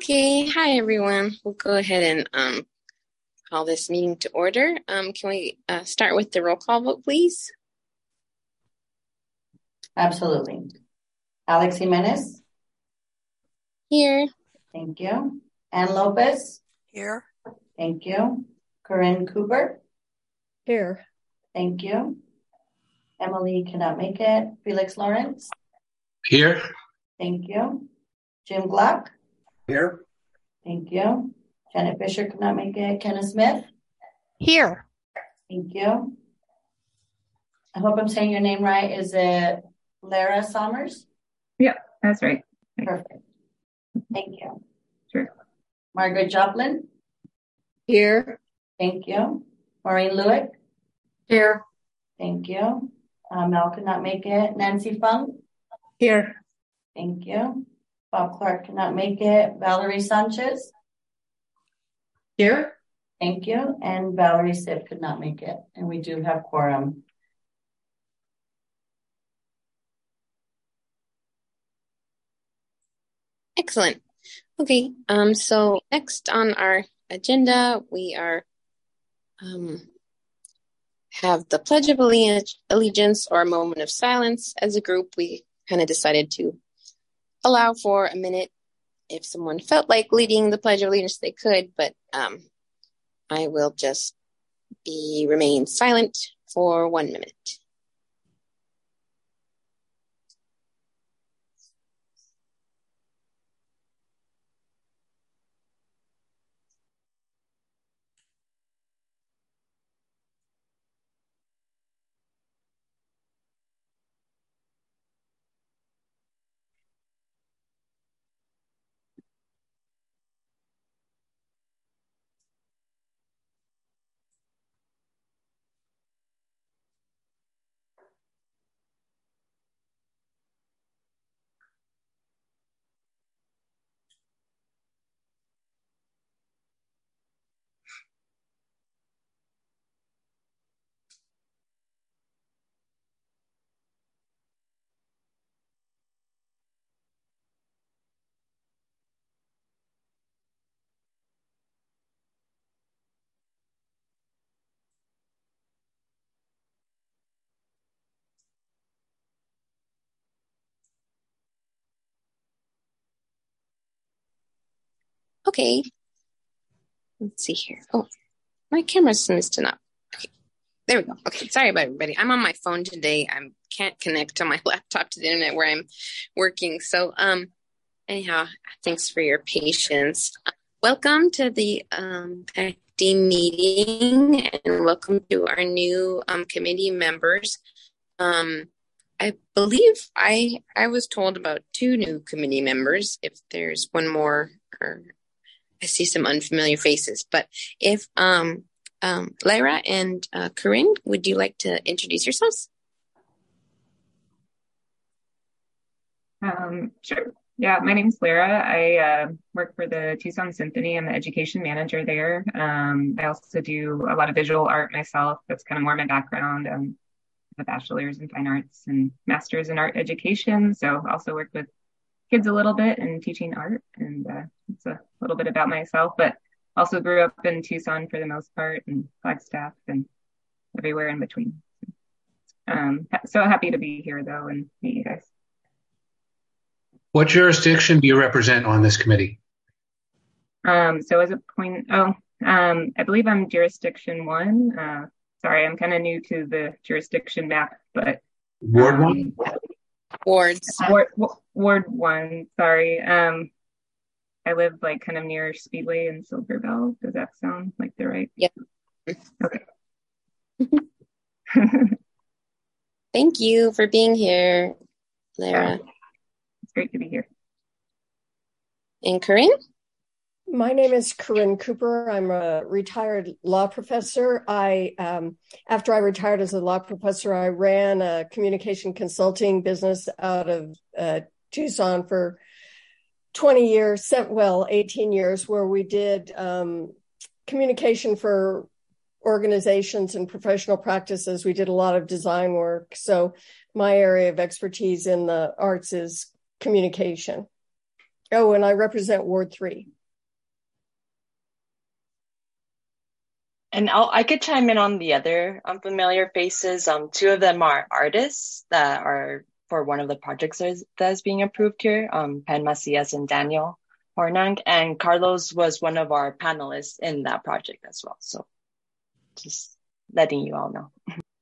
Okay, hi everyone. We'll go ahead and call this meeting to order. Can we start with the roll call vote, please? Absolutely. Alex Jimenez? Here. Thank you. Ann Lopez? Here. Thank you. Corinne Cooper? Here. Thank you. Emily cannot make it. Felix Lawrence? Here. Thank you. Jim Glock? Here. Thank you. Janet Fisher could not make it. Kenneth Smith? Here. Thank you. I hope I'm saying your name right. Is it Lara Sommers? Yep, that's right. Perfect. Thank you. Sure. Margaret Joplin? Here. Thank you. Maureen Lewick? Here. Thank you. Mel could not make it. Nancy Fung? Here. Thank you. Bob Clark could not make it. Valerie Sanchez? Here. Thank you. And Valerie Sipp could not make it. And we do have quorum. Excellent. Okay, so next on our agenda, we are have the Pledge of Allegiance or a moment of silence. As a group, we kind of decided to allow for a minute. If someone felt like leading the Pledge of Allegiance, they could, but I will just remain silent for 1 minute. Okay, let's see here. Oh, my camera seems to not. Okay, there we go. Okay, sorry about everybody. I'm on my phone today. I can't connect to my laptop to the internet where I'm working. So, anyhow, thanks for your patience. Welcome to the PACD meeting, and welcome to our new committee members. I believe I was told about 2 new committee members. If there's one more, or I see some unfamiliar faces, but if Lyra and Corinne, would you like to introduce yourselves? Sure. Yeah, my name's Lyra. I work for the Tucson Symphony. I'm the education manager there. I also do a lot of visual art myself. That's kind of more my background. A bachelor's in fine arts and master's in art education. So also work with kids a little bit and teaching art, and it's a little bit about myself, but also grew up in Tucson for the most part, and Flagstaff and everywhere in between. So happy to be here though and meet you guys. What jurisdiction do you represent on this committee? So as a point, I believe I'm jurisdiction 1. Sorry, I'm kind of new to the jurisdiction map, but Ward 1? Wards. Ward 1, sorry. I live like kind of near Speedway and Silver Bell. Does that sound like the right? Yep. Okay. Thank you for being here, Lara. It's great to be here. And Corinne? My name is Corinne Cooper. I'm a retired law professor. After I retired as a law professor, I ran a communication consulting business out of Tucson for 18 years, where we did communication for organizations and professional practices. We did a lot of design work. So my area of expertise in the arts is communication. Oh, and I represent Ward 3. And I could chime in on the other unfamiliar faces. Two of them are artists that are for one of the projects that is being approved here, Pen Macias and Daniel Hornang. And Carlos was one of our panelists in that project as well. So just letting you all know.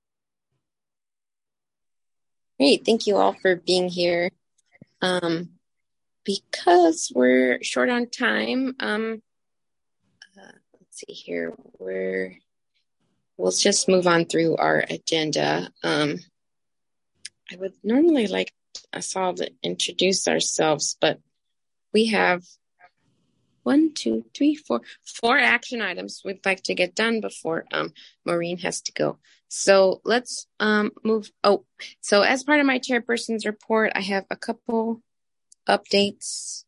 Great. Thank you all for being here. Because we're short on time, let's see here. We'll just move on through our agenda. I would normally like us all to introduce ourselves, but we have 4 action items we'd like to get done before Maureen has to go. So let's move. So as part of my chairperson's report, I have a couple updates.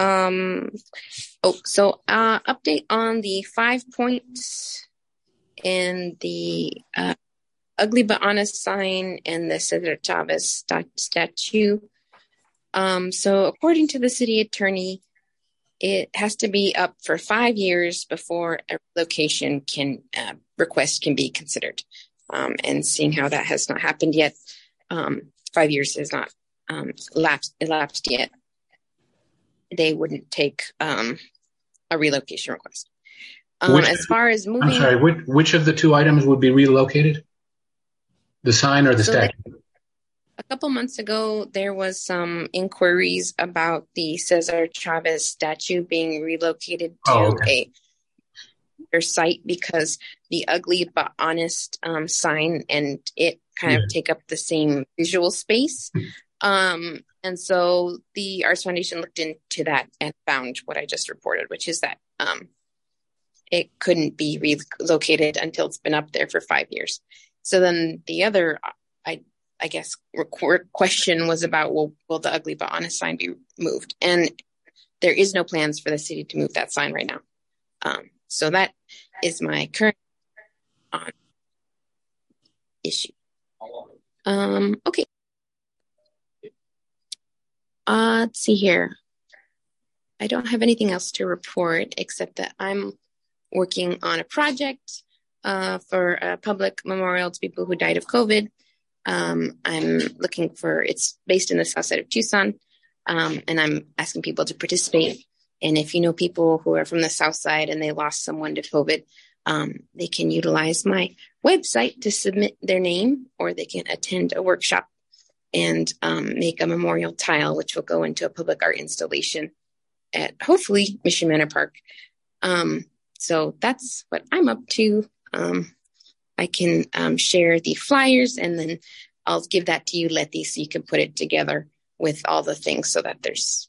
Update on the 5 points and the ugly but honest sign and the Cesar Chavez statue. So according to the city attorney, it has to be up for 5 years before a relocation request can be considered. And seeing how that has not happened yet, 5 years is not elapsed yet, they wouldn't take a relocation request. As far as moving, I'm sorry, which of the 2 items would be relocated? The sign or the statue? A couple months ago, there was some inquiries about the Cesar Chavez statue being relocated to a site because the ugly but honest sign and it kind of take up the same visual space. And so the Arts Foundation looked into that and found what I just reported, which is that it couldn't be relocated until it's been up there for 5 years. So then the other, I guess, question was about, well, will the ugly but honest sign be moved? And there is no plans for the city to move that sign right now. So that is my current issue. Okay. Let's see here. I don't have anything else to report except that I'm working on a project for a public memorial to people who died of COVID. I'm looking for, it's based in the south side of Tucson, and I'm asking people to participate. And if you know people who are from the south side and they lost someone to COVID, they can utilize my website to submit their name, or they can attend a workshop and make a memorial tile, which will go into a public art installation at hopefully Mission Manor Park. So that's what I'm up to. I can share the flyers and then I'll give that to you, Letty, so you can put it together with all the things so that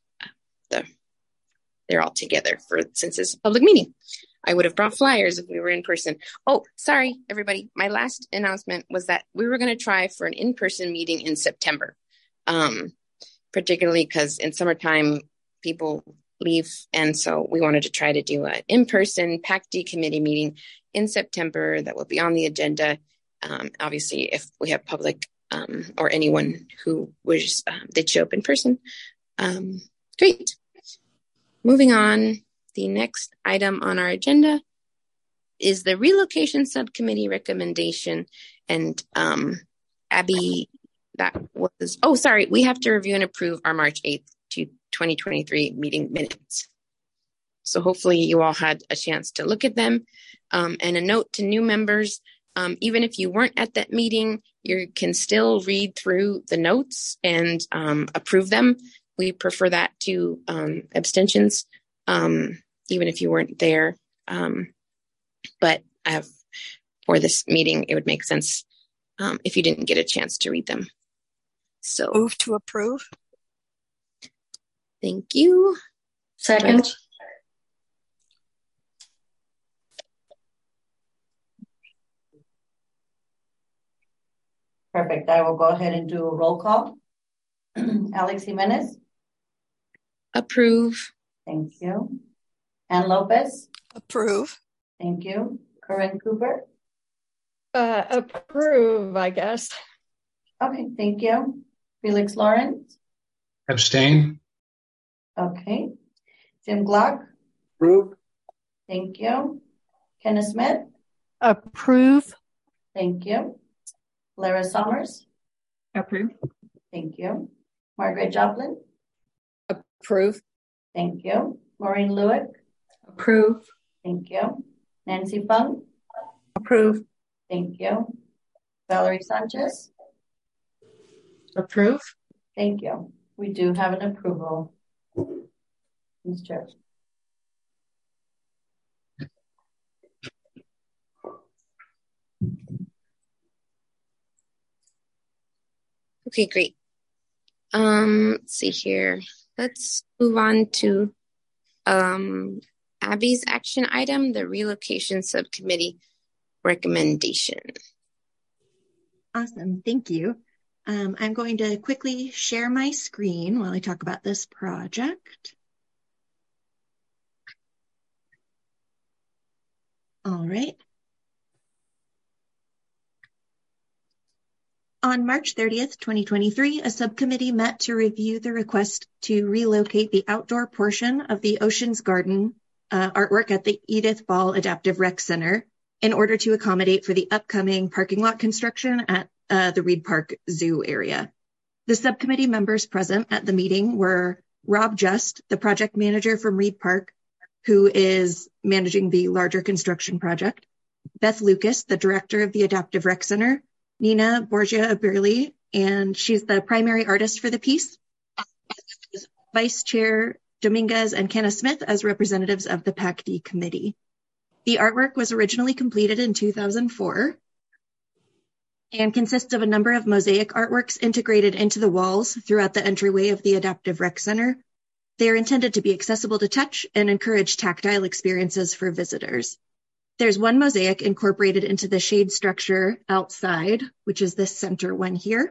they're all together since it's a public meeting. I would have brought flyers if we were in person. Oh, sorry, everybody. My last announcement was that we were going to try for an in-person meeting in September, particularly because in summertime, people leave. And so we wanted to try to do an in-person PACD committee meeting in September that will be on the agenda. Obviously, if we have public or anyone who did show up in person. Great. Moving on, the next item on our agenda is the relocation subcommittee recommendation. And Abby, we have to review and approve our March 8th to 2023 meeting minutes. So hopefully you all had a chance to look at them. And a note to new members, even if you weren't at that meeting, you can still read through the notes and approve them. We prefer that to abstentions, even if you weren't there. But for this meeting, it would make sense if you didn't get a chance to read them. So move to approve. Thank you. Second. Perfect. I will go ahead and do a roll call. Alex Jimenez. Approve. Thank you. Ann Lopez. Approve. Thank you. Corinne Cooper. Approve, I guess. Okay, thank you. Felix Lawrence. Abstain. Okay. Jim Glock. Approve. Thank you. Kenneth Smith. Approve. Thank you. Lara Summers. Approve. Thank you. Margaret Joplin. Approve. Thank you. Maureen Lewick. Approve. Thank you. Nancy Fung. Approve. Thank you. Valerie Sanchez. Approve. Thank you. We do have an approval. Ms. Chair. Okay, great. Let's see here. Let's move on to Abby's action item, the relocation subcommittee recommendation. Awesome, thank you. I'm going to quickly share my screen while I talk about this project. All right. On March 30th, 2023, a subcommittee met to review the request to relocate the outdoor portion of the Ocean's Garden artwork at the Edith Ball Adaptive Rec Center in order to accommodate for the upcoming parking lot construction at the Reed Park Zoo area. The subcommittee members present at the meeting were Rob Just, the project manager from Reed Park, who is managing the larger construction project, Beth Lucas, the director of the Adaptive Rec Center, Nina Borgia-Aberli, and she's the primary artist for the piece, Vice Chair Dominguez and Kenneth Smith as representatives of the PACD committee. The artwork was originally completed in 2004 and consists of a number of mosaic artworks integrated into the walls throughout the entryway of the Adaptive Rec Center. They are intended to be accessible to touch and encourage tactile experiences for visitors. There's one mosaic incorporated into the shade structure outside, which is this center one here.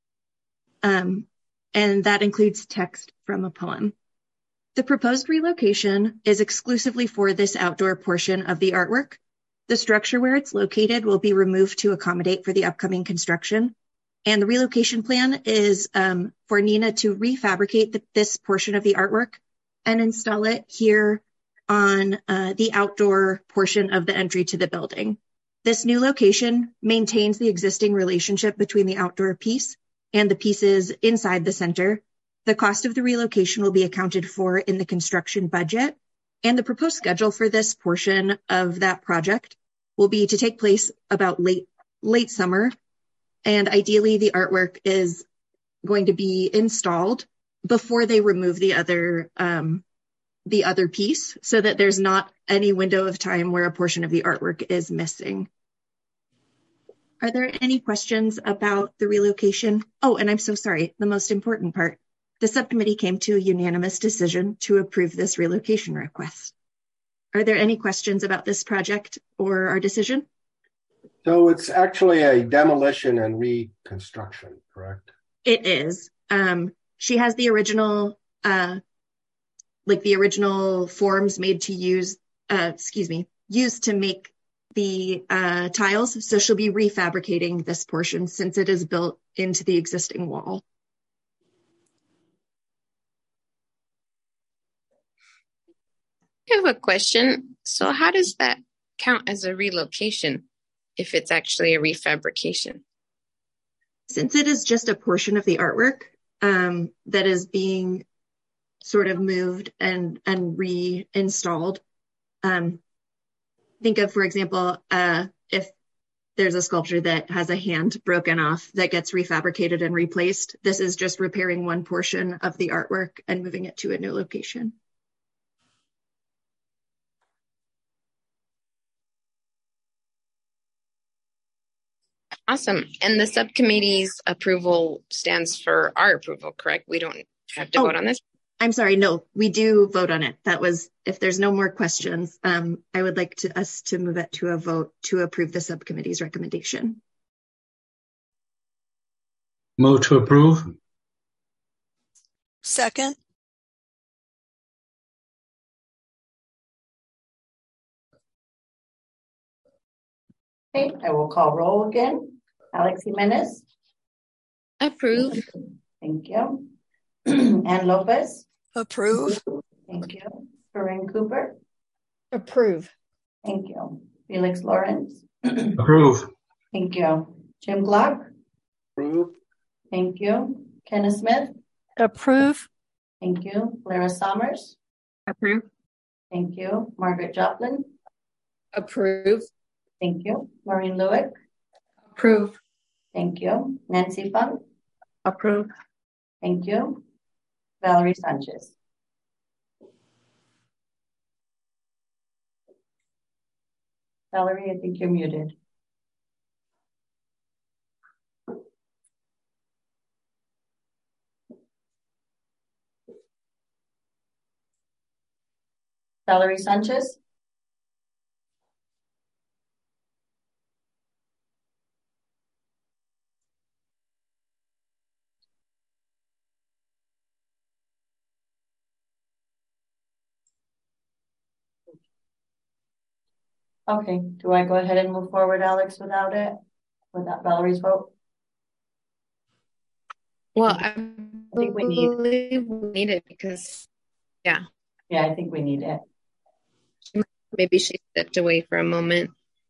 And that includes text from a poem. The proposed relocation is exclusively for this outdoor portion of the artwork. The structure where it's located will be removed to accommodate for the upcoming construction. And the relocation plan is for Nina to refabricate this portion of the artwork and install it here on the outdoor portion of the entry to the building. This new location maintains the existing relationship between the outdoor piece and the pieces inside the center. The cost of the relocation will be accounted for in the construction budget, and the proposed schedule for this portion of that project will be to take place about late summer, and ideally the artwork is going to be installed before they remove the other piece, so that there's not any window of time where a portion of the artwork is missing. Are there any questions about the relocation? Oh, and I'm so sorry, the most important part. The subcommittee came to a unanimous decision to approve this relocation request. Are there any questions about this project or our decision? So it's actually a demolition and reconstruction, correct? It is. She has the original forms made to used to make the tiles. So she'll be refabricating this portion since it is built into the existing wall. I have a question. So how does that count as a relocation if it's actually a refabrication? Since it is just a portion of the artwork that is being sort of moved and reinstalled. Think of, for example, if there's a sculpture that has a hand broken off that gets refabricated and replaced, this is just repairing one portion of the artwork and moving it to a new location. Awesome. And the subcommittee's approval stands for our approval, correct? We don't have to vote on this? I'm sorry, no, we do vote on it. That was, if there's no more questions, I would like us to move it to a vote to approve the subcommittee's recommendation. Move to approve. Second. Okay, I will call roll again. Alex Jimenez. Approve. Thank you. Ann Lopez. Approve. Thank you. Corinne Cooper. Approve. Thank you. Felix Lawrence. Approve. Thank you. Jim Glock. Approve. Thank you. Kenneth Smith. Approve. Thank you. Lara Summers. Approve. Thank you. Margaret Joplin. Approve. Thank you. Maureen Lewick. Approve. Thank you. Nancy Funk. Approve. Thank you. Valerie Sanchez. Valerie, I think you're muted. Valerie Sanchez. Okay, do I go ahead and move forward, Alex, without it? Without Valerie's vote? Well, I think we need it because, yeah, Yeah, I think we need it. maybe she stepped away for a moment.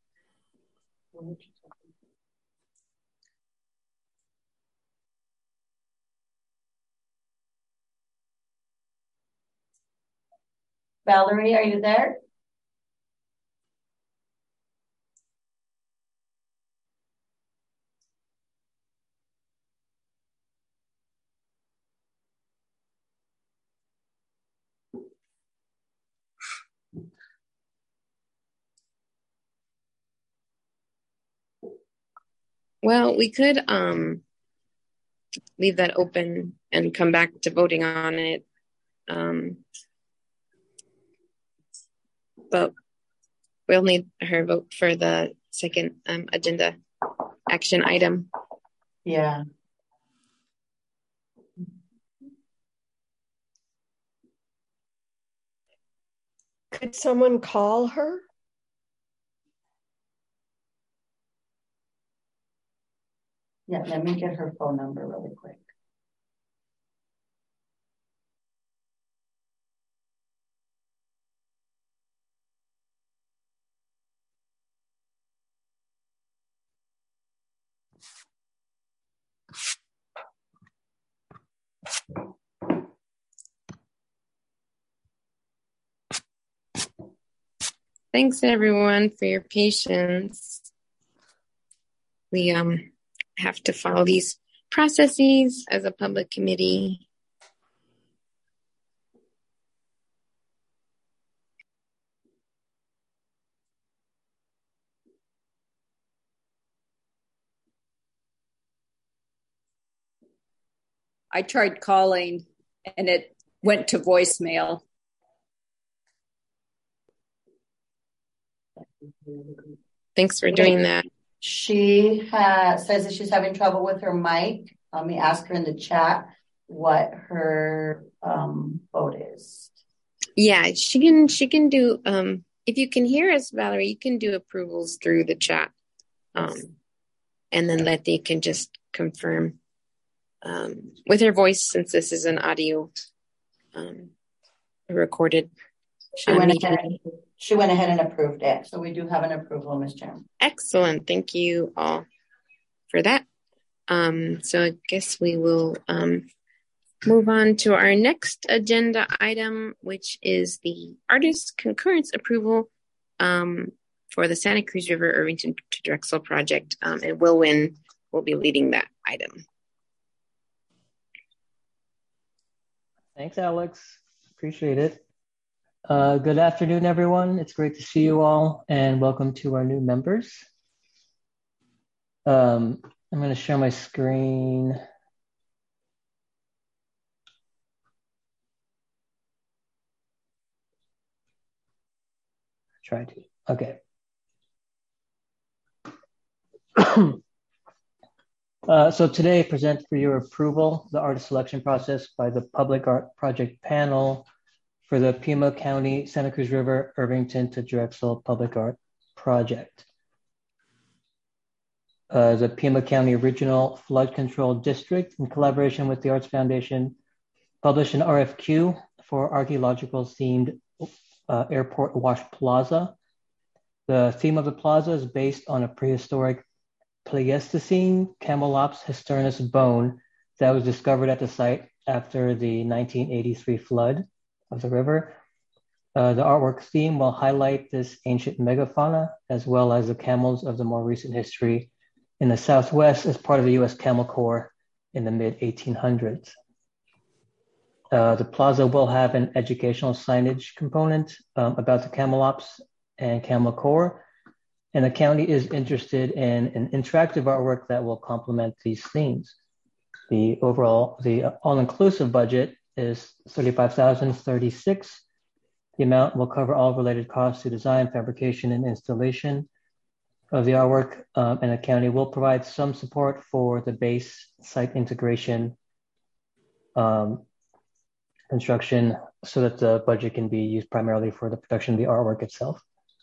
Valerie, are you there? Well, we could leave that open and come back to voting on it. But we'll need her vote for the second agenda action item. Yeah. Could someone call her? Yeah, let me get her phone number really quick. Thanks everyone for your patience. We have to follow these processes as a public committee. I tried calling and it went to voicemail. Thanks for doing that. She says that she's having trouble with her mic. Let me ask her in the chat what her vote is. Yeah, she can do if you can hear us, Valerie, you can do approvals through the chat. And then Letty can just confirm with her voice, since this is an audio recorded meeting. She went ahead and approved it. So we do have an approval, Ms. Chairman. Excellent. Thank you all for that. So I guess we will move on to our next agenda item, which is the artist concurrence approval for the Santa Cruz River Irvington to Drexel project. And Will Wynn will be leading that item. Thanks, Alex. Appreciate it. Good afternoon, everyone. It's great to see you all, and welcome to our new members. I'm going to share my screen. Try to. Okay. So today I present for your approval the artist selection process by the Public Art Project panel for the Pima County Santa Cruz River Irvington to Drexel Public Art Project. The Pima County Regional Flood Control District, in collaboration with the Arts Foundation, published an RFQ for archaeological themed airport wash plaza. The theme of the plaza is based on a prehistoric Pleistocene Camelops histernus bone that was discovered at the site after the 1983 flood of the river. The artwork theme will highlight this ancient megafauna as well as the camels of the more recent history in the Southwest as part of the U.S. Camel Corps in the mid-1800s. The plaza will have an educational signage component about the Camelops and Camel Corps, and the county is interested in an interactive artwork that will complement these themes. The all-inclusive budget is $35,036. The amount will cover all related costs to design, fabrication, and installation of the artwork, and the county will provide some support for the base site integration construction so that the budget can be used primarily for the production of the artwork itself.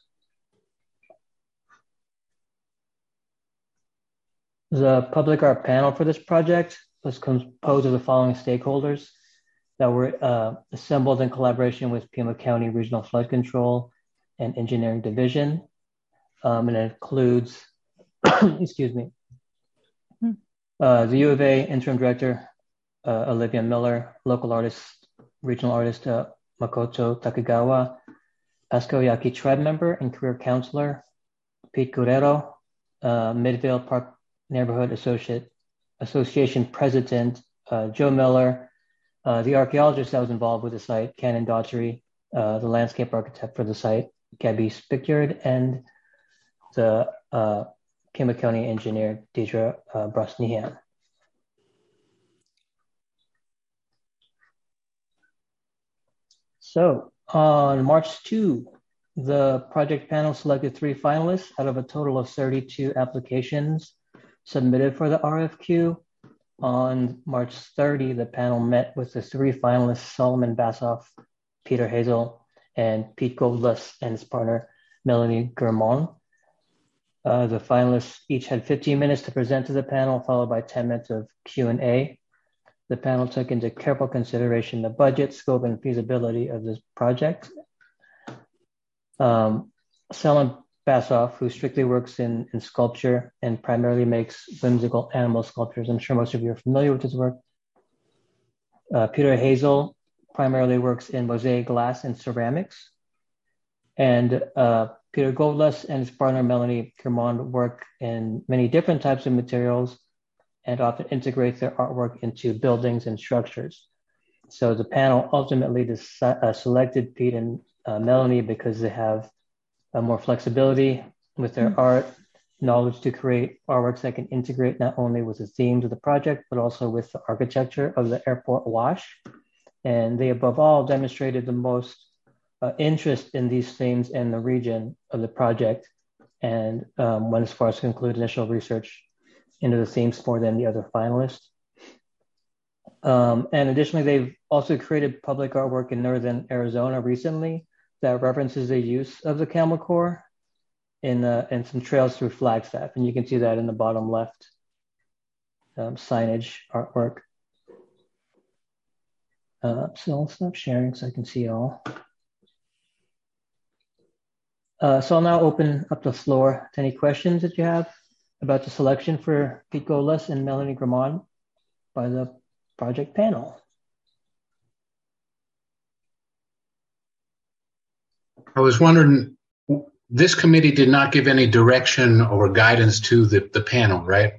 The public art panel for this project was composed of the following stakeholders that were assembled in collaboration with Pima County Regional Flood Control and Engineering Division. And it includes, excuse me, the U of A interim director, Olivia Miller, local artist, regional artist, Makoto Takegawa, Pasco Yaqui tribe member and career counselor, Pete Guerrero, Midvale Park Neighborhood Association president, Joe Miller, the archaeologist that was involved with the site, Canon Daughtry, the landscape architect for the site, Gabby Spickard, and the Pima County engineer, Deidre Brosnihan. So on March 2, the project panel selected 3 finalists out of a total of 32 applications submitted for the RFQ. On March 30, the panel met with the 3 finalists, Solomon Bassoff, Peter Hazel, and Pete Goldlust and his partner, Melanie Germont. The finalists each had 15 minutes to present to the panel, followed by 10 minutes of Q&A. The panel took into careful consideration the budget, scope, and feasibility of this project. Solomon Bassoff, who strictly works in sculpture and primarily makes whimsical animal sculptures. I'm sure most of you are familiar with his work. Peter Hazel primarily works in mosaic glass and ceramics. And Peter Goldlust and his partner Melanie Germont work in many different types of materials and often integrate their artwork into buildings and structures. So the panel ultimately selected Pete and Melanie because they have more flexibility with their art, knowledge to create artworks that can integrate not only with the themes of the project, but also with the architecture of the airport wash. And they, above all, demonstrated the most interest in these themes in the region of the project and went as far as to conclude initial research into the themes more than the other finalists. And additionally, they've also created public artwork in Northern Arizona recently that references the use of the Camel Corps in some trails through Flagstaff. And you can see that in the bottom left signage artwork. So I'll stop sharing so I can see all. So I'll now open up the floor to any questions that you have about the selection for Pete Goldlust and Melanie Germont by the project panel. I was wondering, this committee did not give any direction or guidance to the panel, right?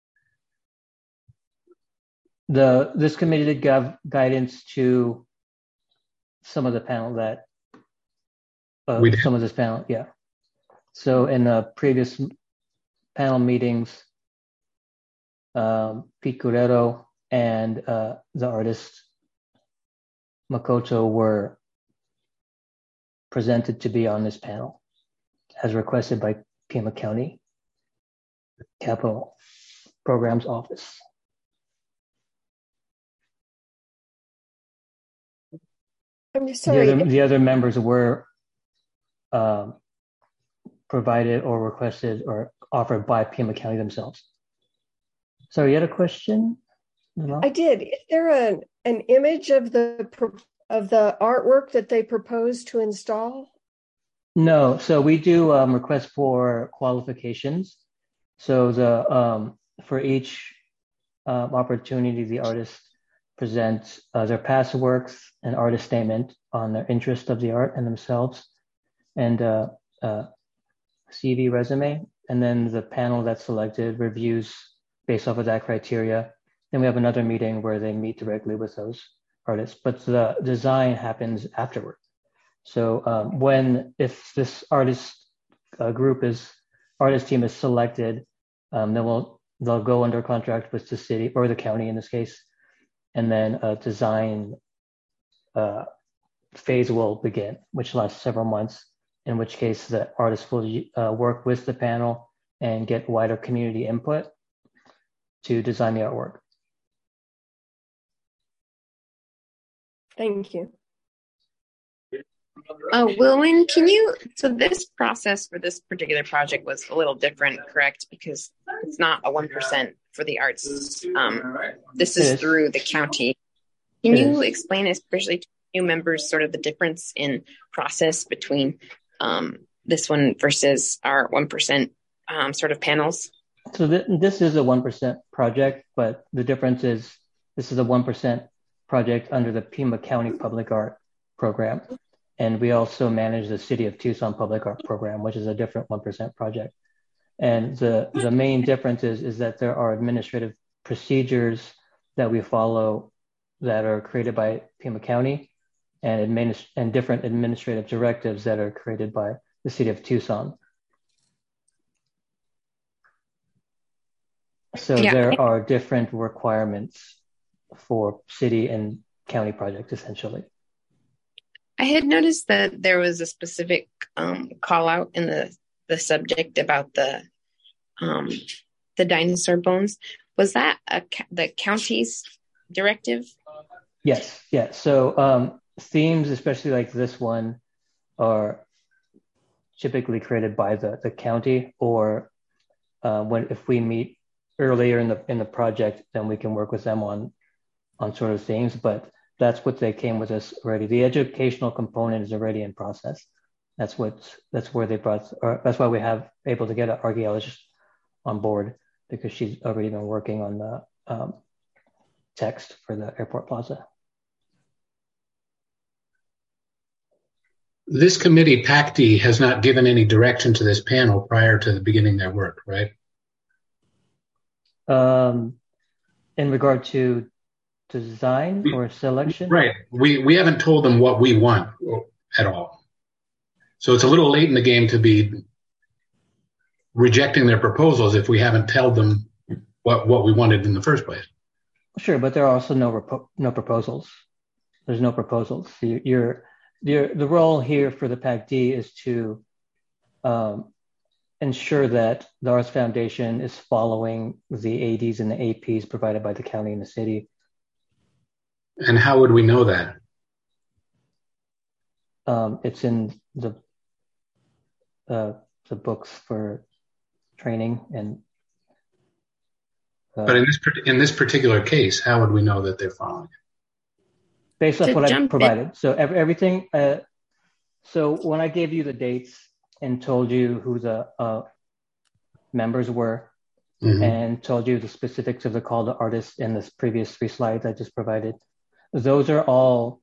This committee did give guidance to some of the panel that some of this panel, yeah. So in previous panel meetings, Pete Guerrero and the artist Makoto were presented to be on this panel as requested by Pima County Capital Programs Office. I'm sorry. The other members were provided or requested or offered by Pima County themselves. So you had a question? I did. Is there an image of the of the artwork that they propose to install? No, so we do requests for qualifications. So for each opportunity, the artist presents their past works, an artist statement on their interest of the art and themselves, and CV resume. And then the panel that's selected reviews based off of that criteria. Then we have another meeting where they meet directly with those artists, but the design happens afterward. So if this artist team is selected, then they'll go under contract with the city or the county in this case, and then a design phase will begin, which lasts several months, in which case the artist will work with the panel and get wider community input to design the artwork. Thank you. Wilwyn, so this process for this particular project was a little different, correct? Because it's not a 1% for the arts. This is through the county. Can you explain, especially to new members, sort of the difference in process between this one versus our 1% sort of panels? So this is a 1% project, but the difference is this is a 1% project under the Pima County Public Art Program. And we also manage the City of Tucson Public Art Program, which is a different 1% project. And the main difference is that there are administrative procedures that we follow that are created by Pima County and different administrative directives that are created by the City of Tucson. So there are different requirements for city and county projects, essentially. I had noticed that there was a specific call out in the subject about the dinosaur bones. Was that the county's directive? Yes. Yeah. So themes, especially like this one, are typically created by the county, or if we meet earlier in the project, then we can work with them on sort of themes. But that's what they came with us already. The educational component is already in process. That's where they brought. That's why we have able to get an archaeologist on board, because she's already been working on the text for the airport plaza. This committee, PACD, has not given any direction to this panel prior to the beginning their work, right? In regard to design or selection? Right. We haven't told them what we want at all. So it's a little late in the game to be rejecting their proposals if we haven't told them what we wanted in the first place. Sure, but there are also no proposals. There's no proposals. The role here for the PACD is to ensure that the Arts Foundation is following the ADs and the APs provided by the county and the city. And how would we know that? It's in the books for training and. But in this particular case, how would we know that they're following it? Based off what I provided. So everything. So when I gave you the dates and told you who the members were, mm-hmm. and told you the specifics of the call to artists in the previous 3 slides I just provided, those are all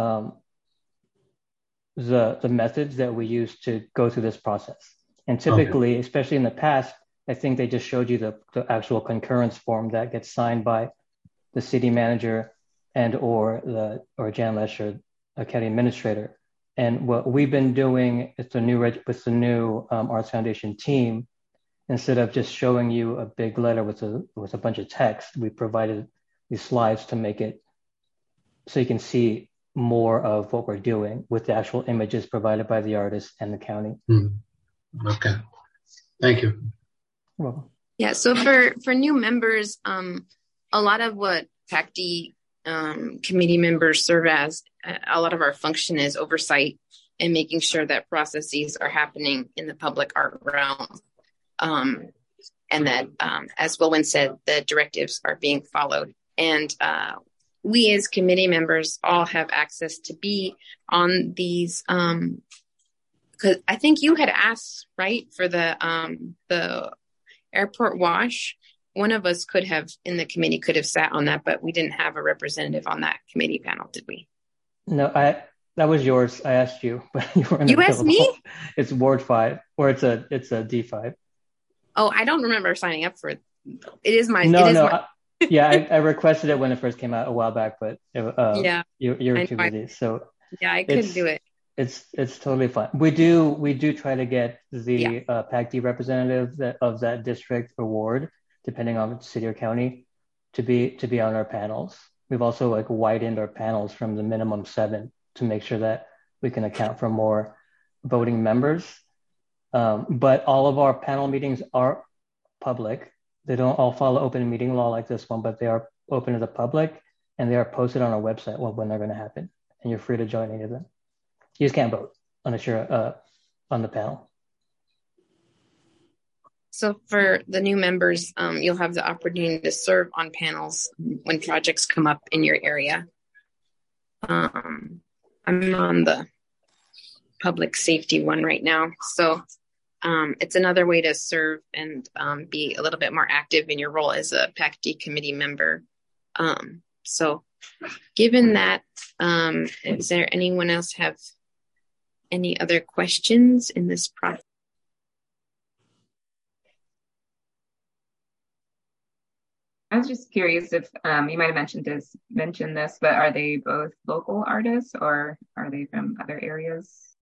the methods that we use to go through this process. And typically, especially in the past, I think they just showed you the actual concurrence form that gets signed by the city manager or Jan Lesher, a county administrator. And what we've been doing with the new Arts Foundation team, instead of just showing you a big letter with a bunch of text, we provided these slides to make it so you can see more of what we're doing with the actual images provided by the artist and the county. Okay. Thank you. You're welcome. Yeah, so for new members, a lot of what PACD committee members serve as, a lot of our function is oversight and making sure that processes are happening in the public art realm. And that, as Wilwyn said, the directives are being followed. And we as committee members all have access to be on these, because I think you had asked, right, for the airport wash. One of us could have, in the committee, could have sat on that, but we didn't have a representative on that committee panel, did we? No, that was yours. I asked you, but you weren't You asked me? It's Ward 5, or it's a D5. Oh, I don't remember signing up for it. It is my. Yeah, I requested it when it first came out a while back, but you were too busy. So yeah, I couldn't do it. It's totally fine. We do try to get the PAC-D representative of that district or ward, depending on city or county, to be on our panels. We've also like widened our panels from the minimum 7 to make sure that we can account for more voting members. But all of our panel meetings are public. They don't all follow open meeting law like this one, but they are open to the public and they are posted on our website when they're going to happen. And you're free to join any of them. You just can't vote unless you're on the panel. So for the new members, you'll have the opportunity to serve on panels when projects come up in your area. I'm on the public safety one right now. So it's another way to serve and be a little bit more active in your role as a PAC-D committee member. So given that, is there anyone else have any other questions in this process? I was just curious if you might have mentioned this, but are they both local artists or are they from other areas?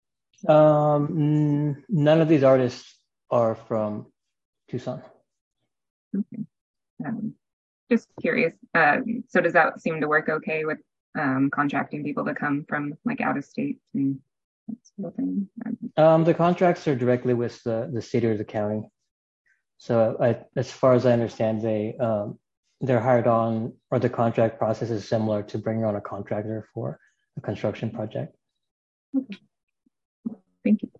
None of these artists are from Tucson. Okay. Just curious. So does that seem to work okay with contracting people to come from like out of state and that sort of thing? The contracts are directly with the city or the county. So as far as I understand, they're hired on, or the contract process is similar to bringing on a contractor for a construction project. Okay. Thank you.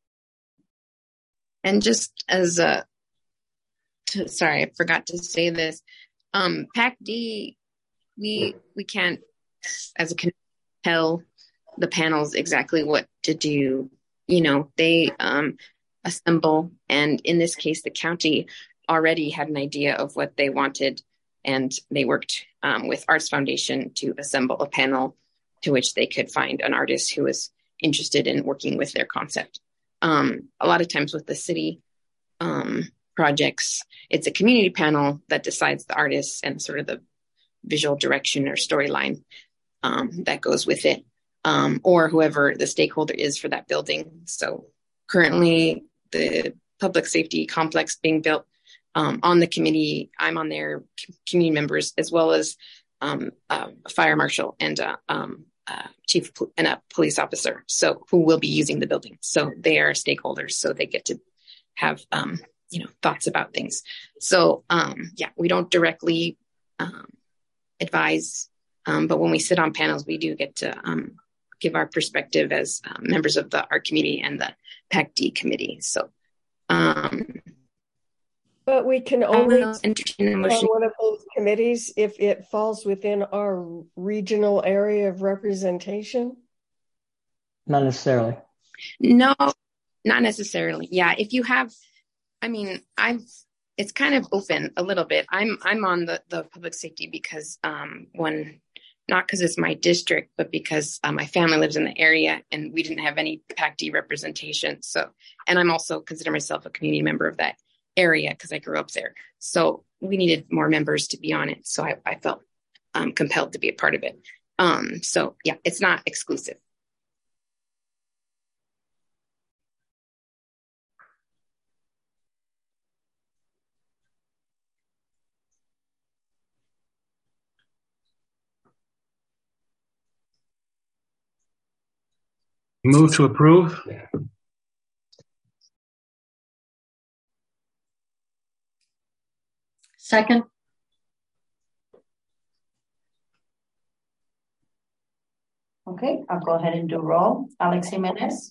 And just as sorry, I forgot to say this. PAC-D, we can't, as a committee, tell the panels exactly what to do. You know, they assemble, and in this case, the county already had an idea of what they wanted, and they worked with Arts Foundation to assemble a panel to which they could find an artist who was interested in working with their concept. A lot of times with the city projects, it's a community panel that decides the artists and sort of the visual direction or storyline that goes with it, or whoever the stakeholder is for that building. So currently the public safety complex being built, on the committee, I'm on their community members, as well as a fire marshal and chief and a police officer, so who will be using the building. So they are stakeholders, so they get to have thoughts about things. So we don't directly advise, but when we sit on panels, we do get to give our perspective as members of our community and the PAC-D committee. So but we can only entertain on one of those committees if it falls within our regional area of representation? Not necessarily. No, not necessarily. Yeah, if you have, it's kind of open a little bit. I'm on the public safety because not because it's my district, but because my family lives in the area and we didn't have any PAC-D representation. So, and I'm also consider myself a community member of that area because I grew up there. So we needed more members to be on it. So I felt compelled to be a part of it. So yeah, it's not exclusive. Move to approve. Second. Okay, I'll go ahead and do roll. Alex Jimenez.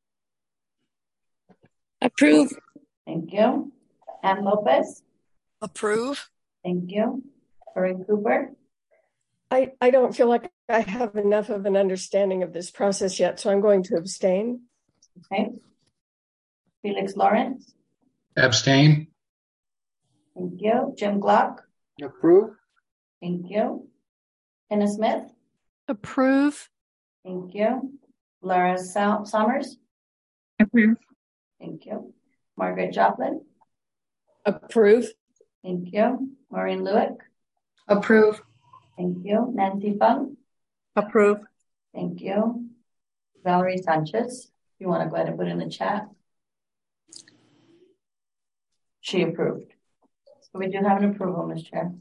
Approve. Thank you. Ann Lopez. Approve. Thank you. Corinne Cooper. I don't feel like I have enough of an understanding of this process yet, so I'm going to abstain. Okay. Felix Lawrence. Abstain. Thank you. Jim Glock. Approve. Thank you. Hannah Smith. Approve. Thank you. Laura Summers. Approve. Thank you. Margaret Joplin. Approve. Thank you. Maureen Lewick. Approve. Thank you. Nancy Fung. Approve. Thank you. Valerie Sanchez. You want to go ahead and put in the chat? She approved. So we do have an approval, Ms. Chair.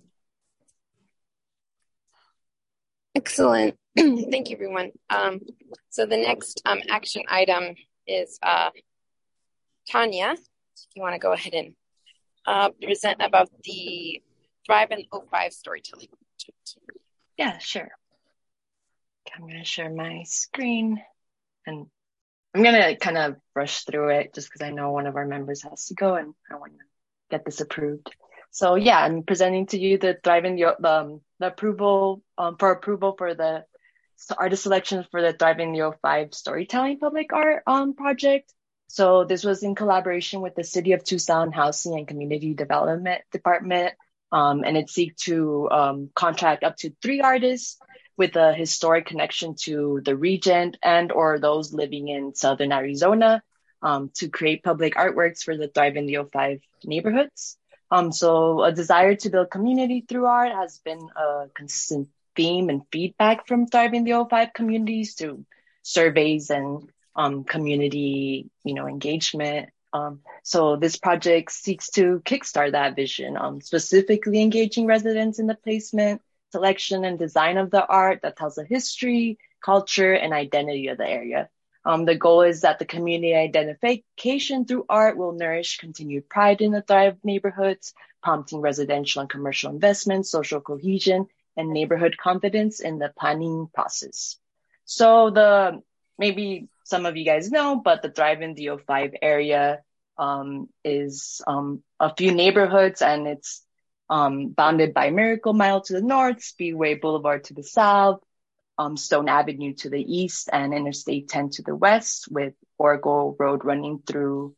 Excellent. Thank you, everyone. So the next action item is Tanya. If you want to go ahead and present about the Thrive in 05 storytelling. Yeah, sure. I'm going to share my screen, and I'm going to kind of rush through it just because I know one of our members has to go and I want to get this approved. So yeah, I'm presenting to you the Thrive in the approval for the artist selections for the Thrive in the 05 storytelling public art project. So this was in collaboration with the City of Tucson Housing and Community Development Department, and it seeks to contract up to 3 artists with a historic connection to the region and or those living in Southern Arizona to create public artworks for the Thrive in the 05 neighborhoods. So a desire to build community through art has been a consistent theme and feedback from Thrive in the 05 communities through surveys and community, engagement. So this project seeks to kickstart that vision, specifically engaging residents in the placement, selection, and design of the art that tells the history, culture, and identity of the area. The goal is that the community identification through art will nourish continued pride in the Thrive neighborhoods, prompting residential and commercial investment, social cohesion, and neighborhood confidence in the planning process. So maybe some of you guys know, but the Thrive in the 05 area is a few neighborhoods, and it's bounded by Miracle Mile to the north, Speedway Boulevard to the south, Stone Avenue to the east, and Interstate 10 to the west, with Orgo Road running through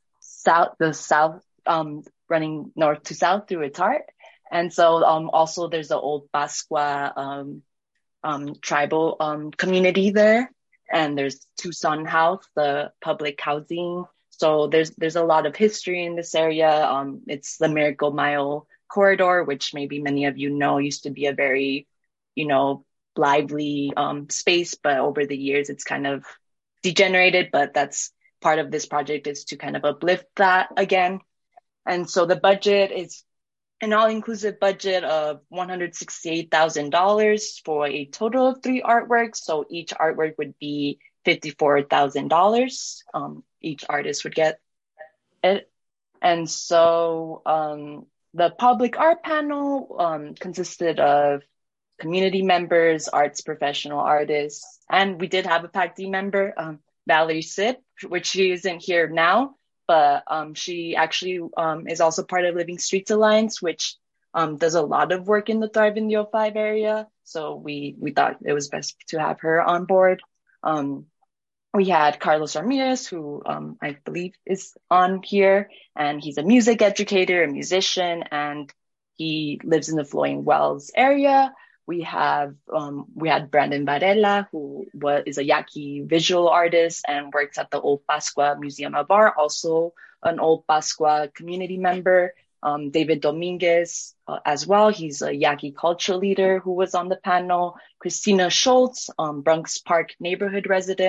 running north to south through its heart. And so also there's the Old Pascua tribal community there, and there's Tucson House, the public housing. So there's a lot of history in this area. It's the Miracle Mile corridor, which maybe many of you know used to be a very, lively space, but over the years it's kind of degenerated. But that's part of this project, is to kind of uplift that again. And so the budget is an all-inclusive budget of $168,000 for a total of 3 artworks. So each artwork would be $54,000. Each artist would get it. And so the public art panel consisted of community members, arts professional artists, and we did have a PAC-D member, Valerie Sip, which she isn't here now, but she actually is also part of Living Streets Alliance, which does a lot of work in the Thrive in the 05 area. So we thought it was best to have her on board. We had Carlos Ramirez, who I believe is on here, and he's a music educator, a musician, and he lives in the Flowing Wells area. We had Brandon Varela, who is a Yaqui visual artist and works at the Old Pascua Museum of Art, also an Old Pascua community member. David Dominguez as well. He's a Yaqui cultural leader who was on the panel. Christina Schultz, Bronx Park neighborhood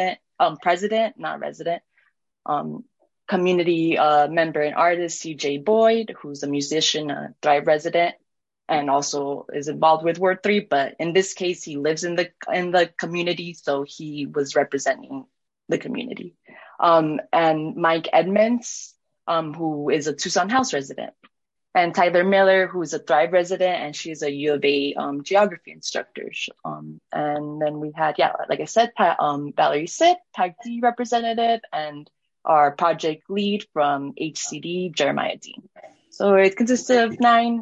community member and artist, CJ Boyd, who's a musician, a Thrive resident, and also is involved with Ward 3, but in this case, he lives in the community, so he was representing the community. And Mike Edmonds, who is a Tucson House resident, and Tyler Miller, who is a Thrive resident, and she's a U of A geography instructor. And then we had, like I said, Valerie Sip, PAC-D representative, and our project lead from HCD, Jeremiah Dean. So it consisted of nine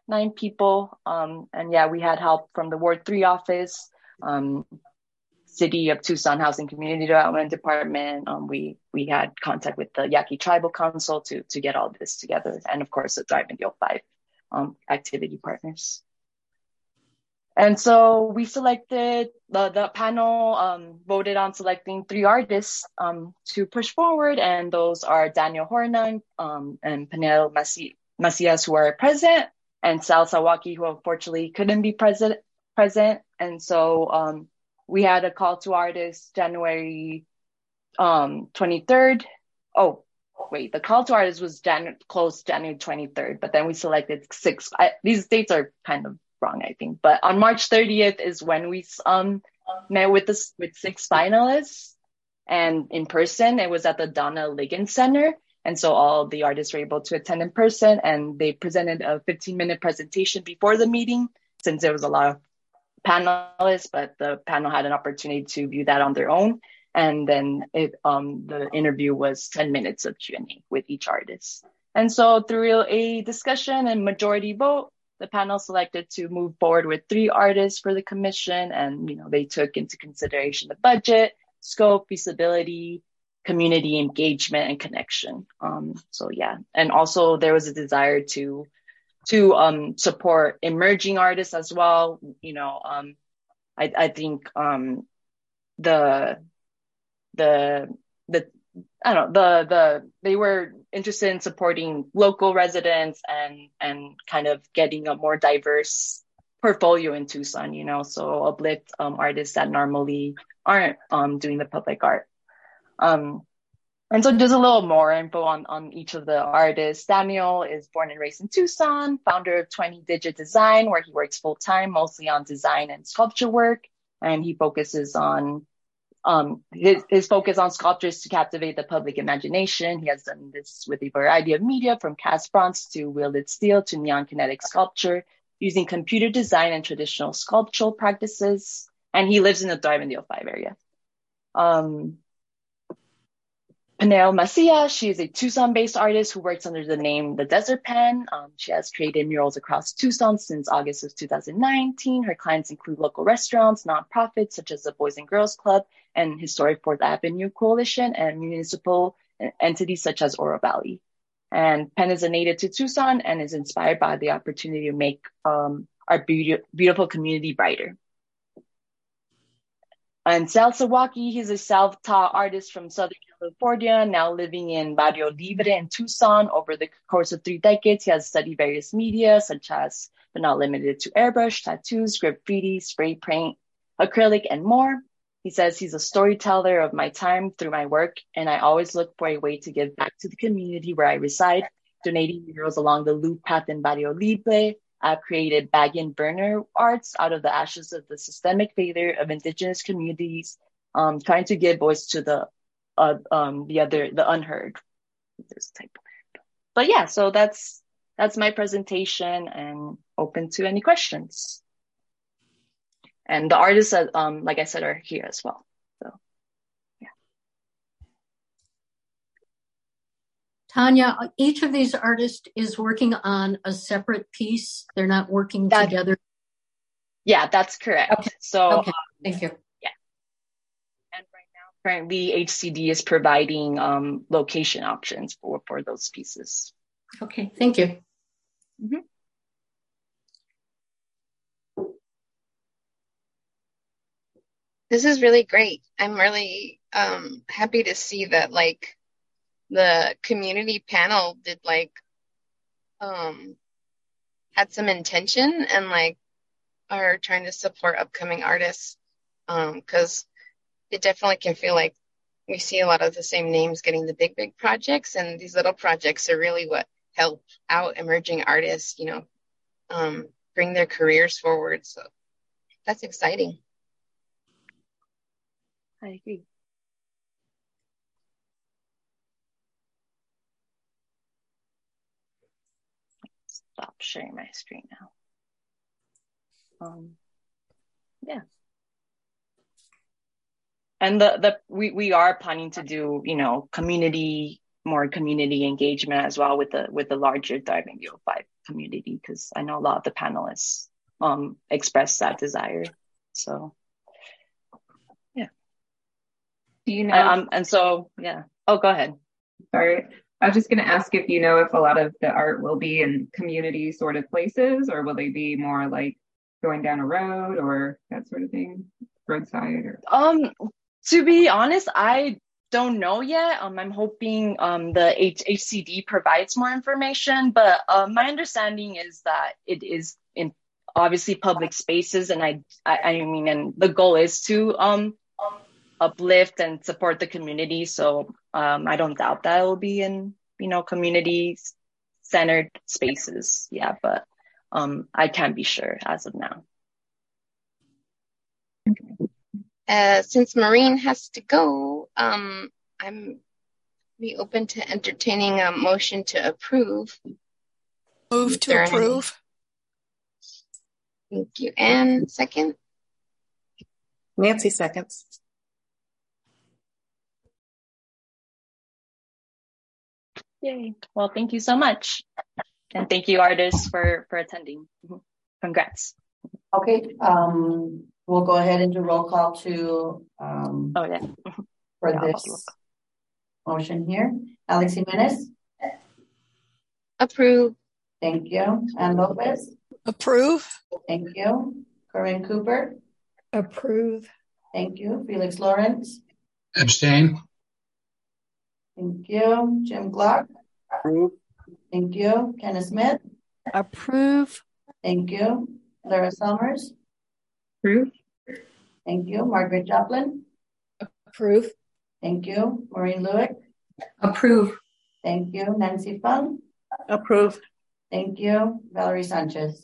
9 people. And yeah, we had help from the Ward 3 office, City of Tucson Housing Community Development Department. We had contact with the Yaqui Tribal Council to get all this together. And of course, the Thrive and Deal 5 activity partners. And so we selected, the panel voted on selecting 3 artists to push forward. And those are Daniel Hornan and Penel Macias, who are present, and Sal Sawaki, who unfortunately couldn't be present. And so we had a call to artists January 23rd. Oh, wait, the call to artists was closed January 23rd, but then we selected 6. These dates are kind of wrong, I think. But on March 30th is when we met with 6 finalists, and in person. It was at the Donna Liggins Center. And so all the artists were able to attend in person, and they presented a 15-minute presentation before the meeting, since there was a lot of panelists, but the panel had an opportunity to view that on their own. And then the interview was 10 minutes of Q&A with each artist. And so through a discussion and majority vote, the panel selected to move forward with 3 artists for the commission. And, they took into consideration the budget, scope, feasibility, community engagement, and connection. So yeah. And also there was a desire to support emerging artists as well. I think they were interested in supporting local residents and kind of getting a more diverse portfolio in Tucson, so uplift artists that normally aren't doing the public art. And so just a little more info on each of the artists. Daniel is born and raised in Tucson, founder of 20 Digit Design, where he works full-time, mostly on design and sculpture work. And he focuses on his focus on sculptures to captivate the public imagination. He has done this with a variety of media, from cast bronze to welded steel to neon kinetic sculpture, using computer design and traditional sculptural practices. And he lives in the Thrive and Deal 5 area. Penel Macias, she is a Tucson-based artist who works under the name The Desert Pen. She has created murals across Tucson since August of 2019. Her clients include local restaurants, nonprofits such as the Boys and Girls Club and Historic 4th Avenue Coalition, and municipal entities such as Oro Valley. And Pen is a native to Tucson and is inspired by the opportunity to make our beautiful community brighter. And Sal Sawaki, he's a self-taught artist from Southern California, now living in Barrio Libre in Tucson. Over the course of 3 decades, he has studied various media, such as, but not limited to, airbrush, tattoos, graffiti, spray paint, acrylic, and more. He says he's a storyteller of my time through my work, and I always look for a way to give back to the community where I reside, donating murals along the loop path in Barrio Libre. I've created bag and burner arts out of the ashes of the systemic failure of indigenous communities, trying to give voice to the unheard. But yeah, so that's my presentation, and open to any questions. And the artists, like I said, are here as well. So yeah. Tanya, each of these artists is working on a separate piece. They're not working together. Yeah, that's correct. Okay. So okay. Thank you. Yeah. And right now, currently, HCD is providing location options for those pieces. Okay, thank you. Mm-hmm. This is really great. I'm really happy to see that the community panel did had some intention and are trying to support upcoming artists, because it definitely can feel like we see a lot of the same names getting the big projects, and these little projects are really what help out emerging artists, bring their careers forward. So that's exciting. I agree. Stop sharing my screen now. Yeah. And we are planning to do, community more community engagement as well with the larger Thriving U05 community, because I know a lot of the panelists expressed that desire. So yeah. Do you know? And so yeah. Oh, go ahead. Sorry. I was just going to ask if you know if a lot of the art will be in community sort of places, or will they be more like going down a road or that sort of thing, roadside? Or to be honest, I don't know yet. I'm hoping the HCD provides more information, but my understanding is that it is in obviously public spaces, and I mean, and the goal is to uplift and support the community. So I don't doubt that it will be in, community centered spaces. Yeah, but I can't be sure as of now. Since Maureen has to go, I'm be open to entertaining a motion to approve. Move to approve. Thank you. Anne, second. Nancy seconds. Yay. Well, thank you so much. And thank you, artists, for attending. Congrats. Okay. We'll go ahead and do roll call to for this motion here. Alex Jimenez. Approve. Thank you. Ann Lopez. Approve. Thank you. Corinne Cooper. Approve. Thank you. Felix Lawrence. Abstain. Thank you. Jim Glock. Approve. Thank you. Kenneth Smith. Approve. Thank you. Lara Summers. Approve. Thank you. Margaret Joplin. Approve. Thank you. Maureen Lewick. Approve. Thank you. Nancy Fung. Approve. Thank you. Valerie Sanchez.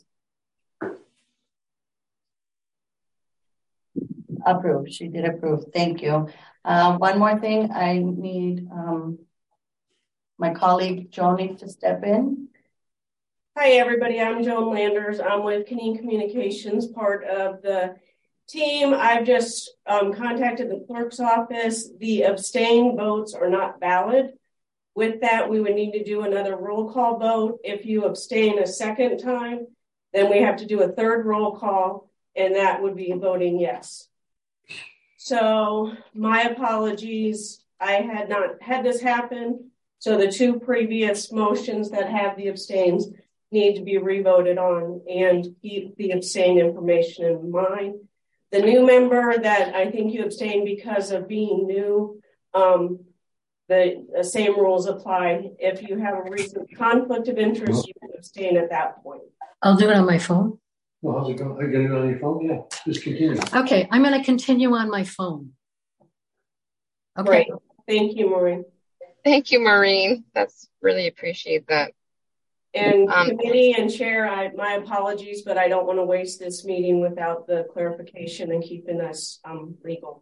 Approve. She did approve. Thank you. One more thing. I need my colleague Joan to step in. Hi, everybody. I'm Joan Landers. I'm with Canine Communications, part of the team. I've just contacted the clerk's office. The abstain votes are not valid. With that, we would need to do another roll call vote. If you abstain a second time, then we have to do a third roll call, and that would be voting yes. So my apologies. I had not had this happen. So the two previous motions that have the abstains need to be revoted on and keep the abstain information in mind. The new member that I think you abstained because of being new, the same rules apply. If you have a recent conflict of interest, you can abstain at that point. I'll do it on my phone. Well, how's it going? I get it on your phone? Yeah, just continue. Okay, I'm going to continue on my phone. Okay. Great. Thank you, Maureen. Thank you, Maureen. That's really appreciate that. And committee and chair, my apologies, but I don't want to waste this meeting without the clarification and keeping us legal.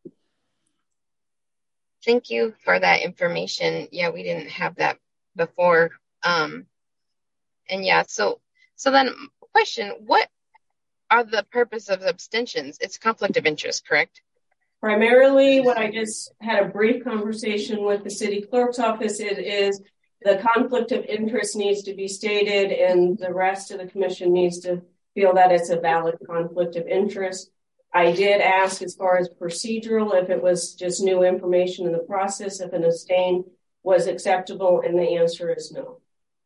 Thank you for that information. Yeah, we didn't have that before. And yeah, so then question, what are the purpose of abstentions? It's conflict of interest, correct? Primarily what I just had a brief conversation with the city clerk's office, it is the conflict of interest needs to be stated and the rest of the commission needs to feel that it's a valid conflict of interest. I did ask as far as procedural, if it was just new information in the process, if an abstain was acceptable, and the answer is no.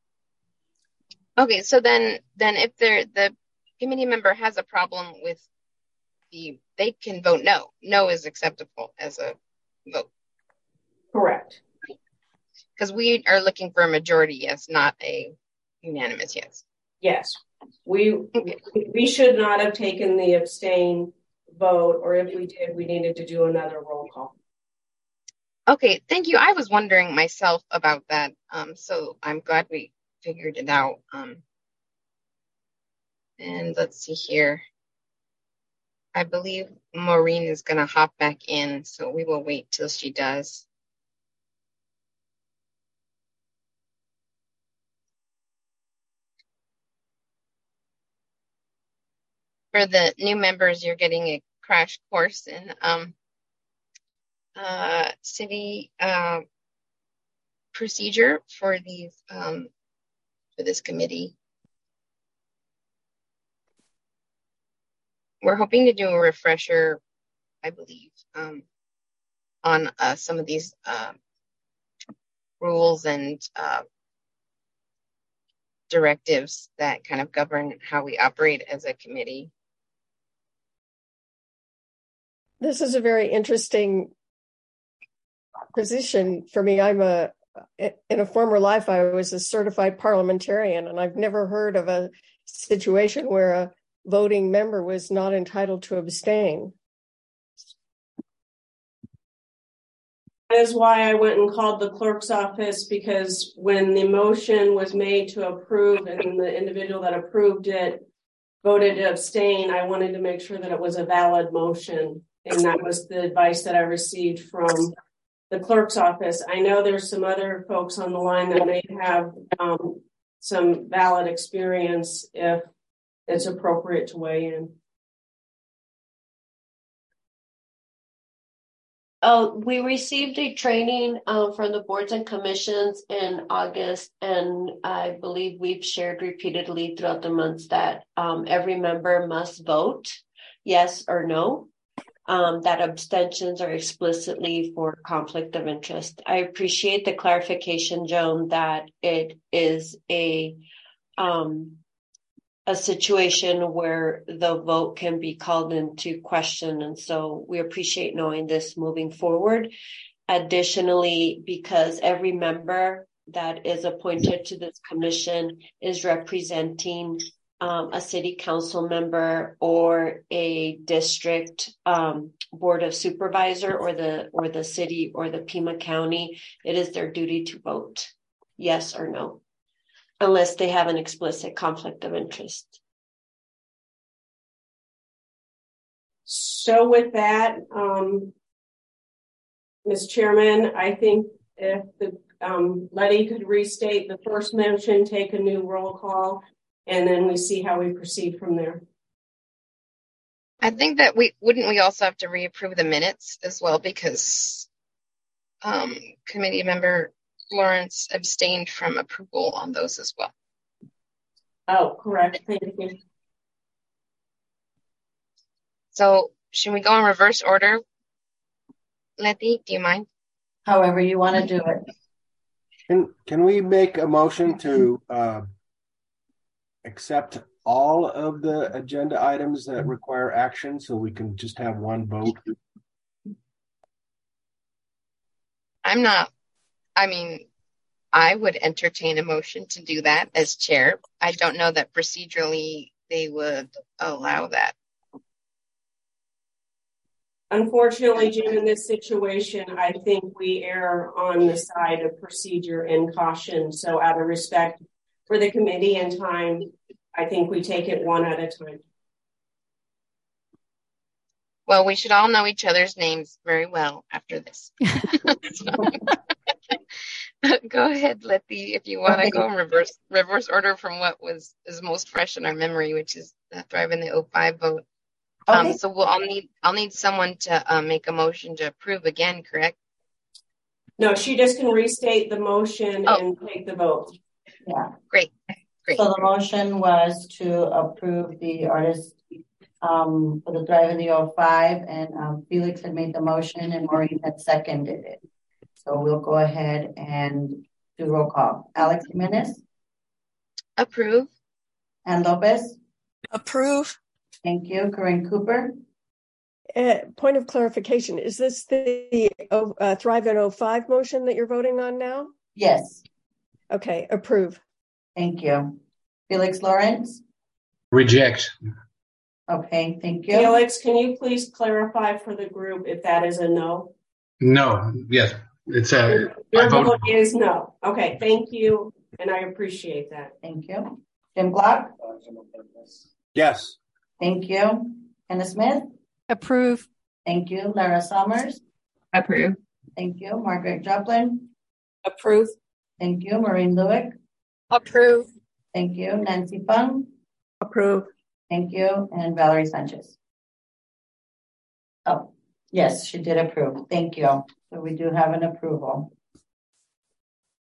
Okay, so then if the committee member has a problem with they can vote no. No is acceptable as a vote. Correct. Because we are looking for a majority yes, not a unanimous yes. Yes. We should not have taken the abstain vote, or if we did, we needed to do another roll call. Okay, thank you. I was wondering myself about that. So I'm glad we figured it out. And let's see here. I believe Maureen is going to hop back in, so we will wait till she does. For the new members, you're getting a crash course in city procedure for these for this committee. We're hoping to do a refresher, I believe, on some of these rules and directives that kind of govern how we operate as a committee. This is a very interesting position for me. In a former life, I was a certified parliamentarian, and I've never heard of a situation where a voting member was not entitled to abstain. That is why I went and called the clerk's office, because when the motion was made to approve and the individual that approved it voted to abstain, I wanted to make sure that it was a valid motion. And that was the advice that I received from the clerk's office. I know there's some other folks on the line that may have some valid experience if it's appropriate to weigh in. We received a training from the boards and commissions in August, and I believe we've shared repeatedly throughout the months that every member must vote yes or no, that abstentions are explicitly for conflict of interest. I appreciate the clarification, Joan, that it is a situation where the vote can be called into question. And so we appreciate knowing this moving forward. Additionally, because every member that is appointed to this commission is representing a city council member or a district board of supervisor or the city or the Pima County, it is their duty to vote yes or no, unless they have an explicit conflict of interest. So with that, Ms. Chairman, I think if the Letty could restate the first motion, take a new roll call, and then we see how we proceed from there. I think that we also have to reapprove the minutes as well, because committee member Lawrence abstained from approval on those as well. Oh, correct. Thank you. So should we go in reverse order? Letty, do you mind? However you want to do it. Can we make a motion to accept all of the agenda items that require action so we can just have one vote? I would entertain a motion to do that as chair. I don't know that procedurally they would allow that. Unfortunately, Jim, in this situation, I think we err on the side of procedure and caution. So out of respect for the committee and time, I think we take it one at a time. Well, we should all know each other's names very well after this. Go ahead, Letty, if you want to go in reverse order from what is most fresh in our memory, which is the Thrive in the 05 vote. Okay. So I'll need someone to make a motion to approve again, correct? No, she just can restate the motion and take the vote. Yeah. Great. So the motion was to approve the artist for the Thrive in the 05, and Felix had made the motion and Maureen had seconded it. So we'll go ahead and do roll call. Alex Jimenez? Approve. Ann Lopez? Approve. Thank you. Corinne Cooper? Point of clarification, is this the Thrive in 05 motion that you're voting on now? Yes. Okay, approve. Thank you. Felix Lawrence? Reject. Okay, thank you. Felix, can you please clarify for the group if that is a no? No, yes. It's a your vote is no. Okay, thank you. And I appreciate that. Thank you. Jim Block? Yes. Thank you. Hannah Smith? Approve. Thank you. Lara Summers? Approve. Thank you. Margaret Joplin? Approve. Thank you. Maureen Lewick? Approve. Thank you. Nancy Fung? Approve. Thank you. And Valerie Sanchez? Oh, yes, she did approve. Thank you. So we do have an approval.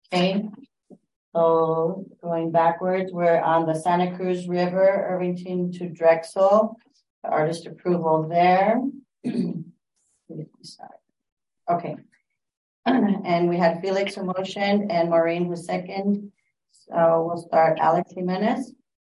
Okay. So going backwards, we're on the Santa Cruz River, Irvington to Drexel. The artist approval there. Okay. And we had Felix who motioned and Maureen who second. So we'll start. Alex Jimenez.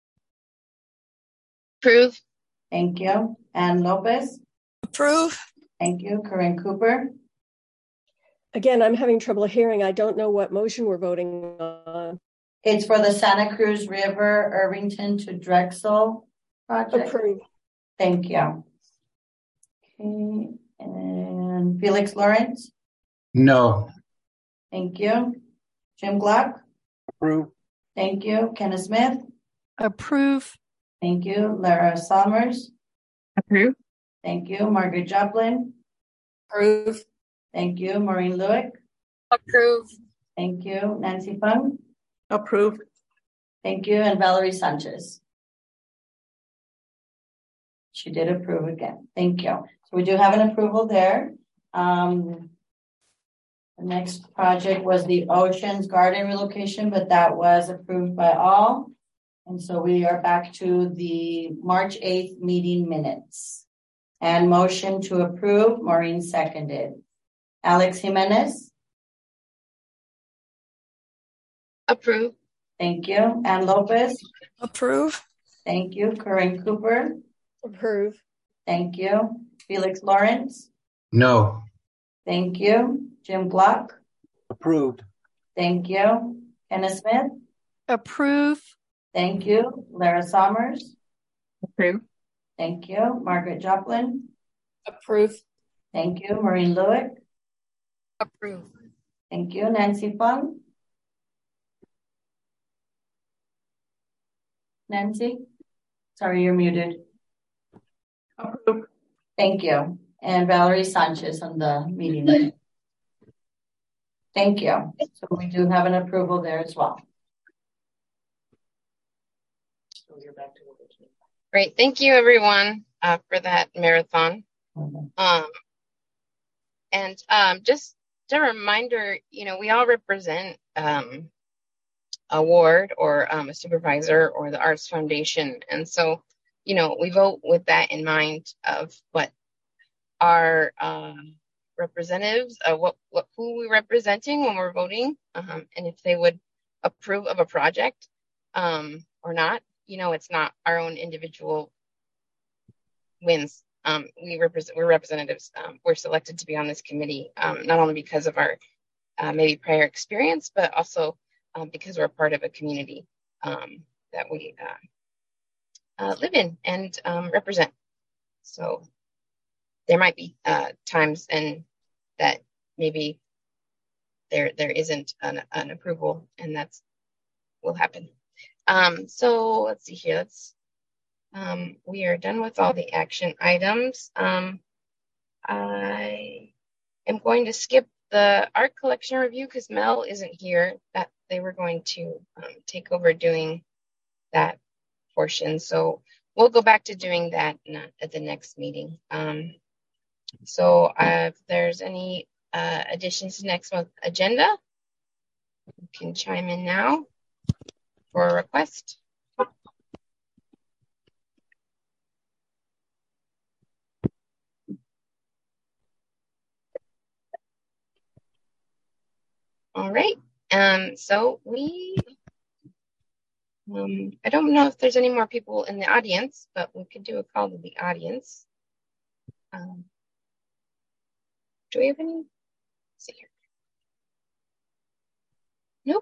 Approve. Thank you. Ann Lopez. Approve. Thank you. Corinne Cooper. Again, I'm having trouble hearing. I don't know what motion we're voting on. It's for the Santa Cruz River, Irvington to Drexel project. Approve. Thank you. Okay. And Felix Lawrence. No. Thank you. Jim Glock. Approve. Thank you. Kenneth Smith. Approve. Thank you. Lara Summers. Approve. Thank you. Margaret Joplin. Approve. Thank you. Maureen Lewick. Approve. Thank you. Nancy Fung. Approve. Thank you. And Valerie Sanchez. She did approve again. Thank you. So we do have an approval there. The next project was the Oceans Garden relocation, but that was approved by all. And so we are back to the March 8th meeting minutes. And motion to approve, Maureen seconded. Alex Jimenez. Approve. Thank you. Ann Lopez. Approve. Thank you. Corinne Cooper. Approve. Thank you. Felix Lawrence. No. Thank you. Jim Glock. Approved. Thank you. Kenneth Smith. Approve. Thank you. Lara Summers. Approve. Thank you. Margaret Joplin. Approve. Thank you. Maureen Lewick. Approve. Thank you. Nancy Fung. Nancy? Sorry, you're muted. Approve. Thank you. And Valerie Sanchez on the meeting. Thank you. So we do have an approval there as well. Great. Thank you, everyone, for that marathon. And just a reminder, we all represent a ward or a supervisor or the Arts Foundation. And so, we vote with that in mind of what our representatives, who we're representing when we're voting, and if they would approve of a project or not. It's not our own individual wins. We're representatives. We're selected to be on this committee, not only because of our maybe prior experience, but also because we're part of a community that we live in and represent. So there might be times and that maybe there isn't an approval, and that's will happen. So let's see here. We are done with all the action items. I am going to skip the art collection review because Mel isn't here. That they were going to take over doing that portion. So we'll go back to doing that at the next meeting. So if there's any additions to next month's agenda, you can chime in now for a request. All right. So we, I don't know if there's any more people in the audience, but we could do a call to the audience. Do we have any? Let's see here. Nope.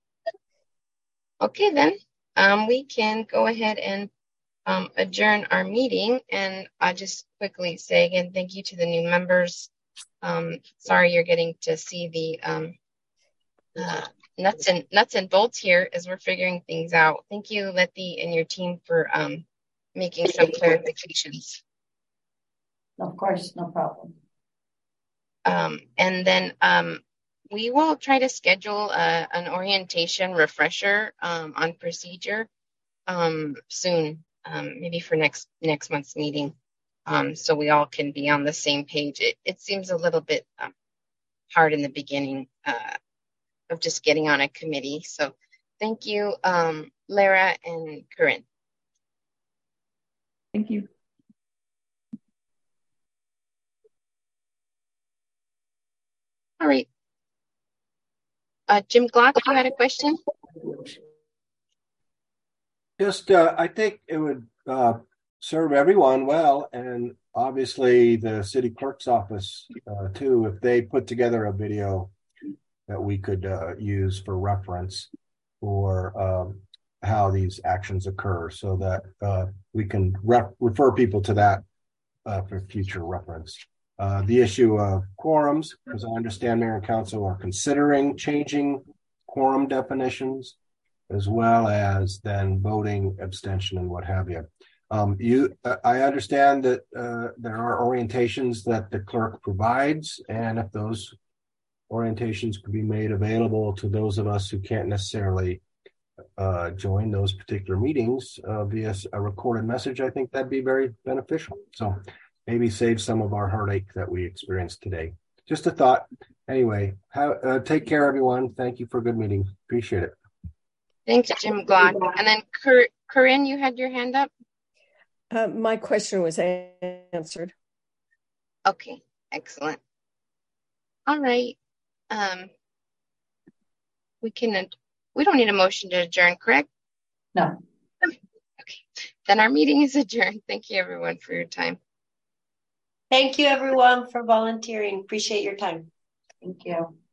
Okay, then we can go ahead and adjourn our meeting. And I'll just quickly say again, thank you to the new members. Sorry you're getting to see the nuts and bolts here as we're figuring things out. Thank you, Letty, and your team for making some clarifications. Of course, no problem. And then we will try to schedule an orientation refresher on procedure soon, maybe for next month's meeting, so we all can be on the same page. It seems a little bit hard in the beginning of just getting on a committee. So thank you, Lara and Corinne. Thank you. All right. Jim Glock, you had a question? Just, I think it would serve everyone well, and obviously the city clerk's office too, if they put together a video that we could use for reference for how these actions occur, so that we can refer people to that for future reference. The issue of quorums, because I understand Mayor and Council are considering changing quorum definitions, as well as then voting, abstention, and what have you. I understand that there are orientations that the clerk provides, and if those orientations could be made available to those of us who can't necessarily join those particular meetings via a recorded message, I think that'd be very beneficial. So maybe save some of our heartache that we experienced today. Just a thought. Anyway, take care, everyone. Thank you for a good meeting. Appreciate it. Thanks, Jim Glock. And then Corinne, you had your hand up? My question was answered. Okay, excellent. All right. We don't need a motion to adjourn, correct? No. Okay. Then our meeting is adjourned. Thank you, everyone, for your time. Thank you, everyone, for volunteering. Appreciate your time. Thank you.